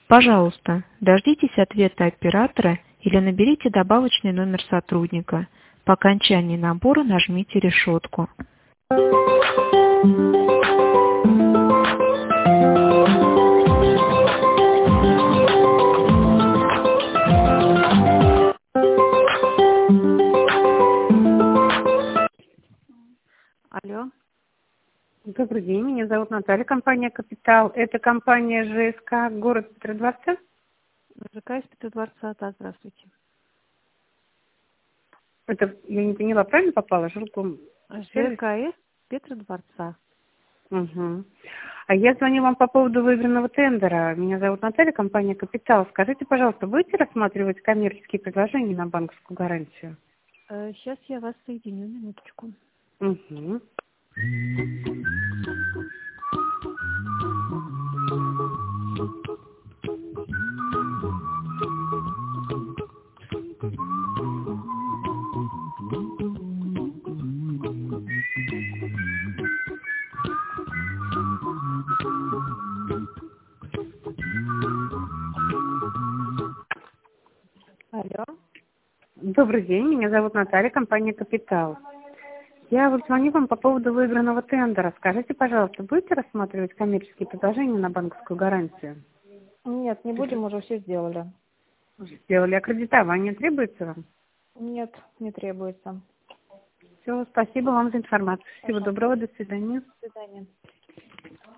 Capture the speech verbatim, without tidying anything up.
Пожалуйста, дождитесь ответа оператора или наберите добавочный номер сотрудника. По окончании набора нажмите решетку. Алло. Добрый день, меня зовут Наталья, компания «Капитал». Это компания ЖСК, город Петродворца? ЖК из Петродворца, да, здравствуйте. Это, я не поняла, правильно попала? Жилком? ЖКС Петродворца. Угу. А я звоню вам по поводу выигранного тендера. Меня зовут Наталья, компания «Капитал». Скажите, пожалуйста, будете рассматривать коммерческие предложения на банковскую гарантию? Сейчас я вас соединю, минуточку. Угу. Алло. Добрый день, меня зовут Наталья, компания «Капитал». Я вот звоню вам по поводу выигранного тендера. Скажите, пожалуйста, будете рассматривать коммерческие предложения на банковскую гарантию? Нет, не будем, уже все сделали. Уже сделали. Аккредитование требуется вам? Нет, не требуется. Все, спасибо вам за информацию. Всего доброго, до свидания. До свидания.